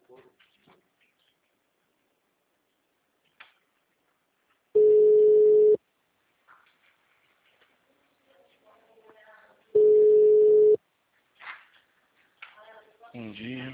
Bom dia.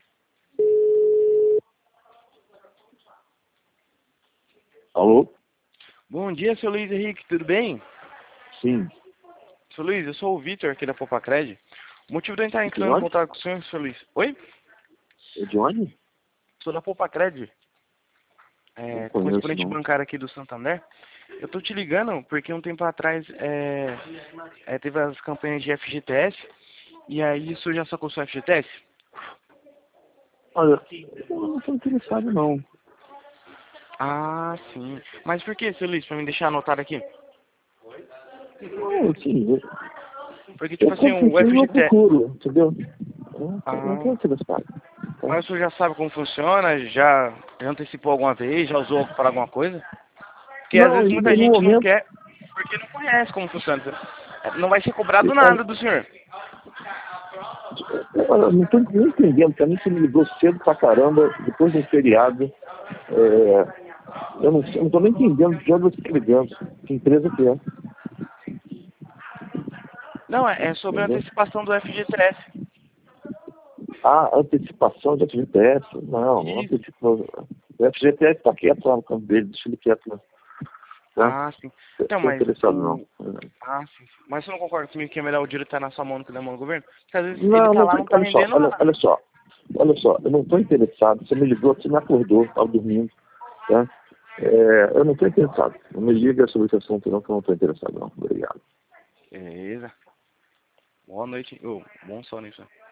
Alô? Bom dia, seu Luiz Henrique, tudo bem? Sim. Seu Luiz, eu sou o Vitor aqui da Popacred. O motivo de eu estar De entrando em onde? contato com o senhor, seu Luiz. Oi? É de onde? Sou da Popacred, Não conheço, correspondente não. bancário aqui do Santander. Eu tô te ligando porque um tempo atrás teve as campanhas de FGTS e aí isso já sacou sua FGTS? Olha, eu não estou interessado, não. Ah, sim. Mas por que, seu Luiz? Pra me deixar anotado aqui. Não, assim, Porque, eu tipo assim, compro o aquilo e eu FGTS... procuro, entendeu? Eu não estou Ah, interessado. Tá? mas o senhor já sabe como funciona? Já antecipou alguma vez? Já usou para alguma coisa? Porque às Não, vezes e muita no gente não momento, quer porque não conhece como funciona. Não vai ser cobrado olha, nada do senhor. eu não estou nem entendendo, também que me ligou cedo pra caramba, depois do feriado. Eu não estou nem entendendo de onde você está ligando, que empresa que é, Não, é sobre a entendeu? antecipação do FGTS. Ah, antecipação de FGTS? Não, não Isso. antecipa. O FGTS está quieto lá no campo dele, deixa ele quieto lá. Tá? Ah, sim. Então, Estou mas interessado, não. o... Ah, sim. Mas você não concorda comigo que é melhor o dinheiro estar na sua mão do que na mão do governo? Porque às vezes ele Não, tá não lá, tô, não tá olha só, rendendo nada. olha só, eu não estou interessado. Você me ligou, você me acordou, estava dormindo, tá? Eu não estou interessado. Não me liga sobre esse assunto, não, que eu não estou interessado, não. Obrigado. Beleza. Boa noite. Bom sono, hein, senhor.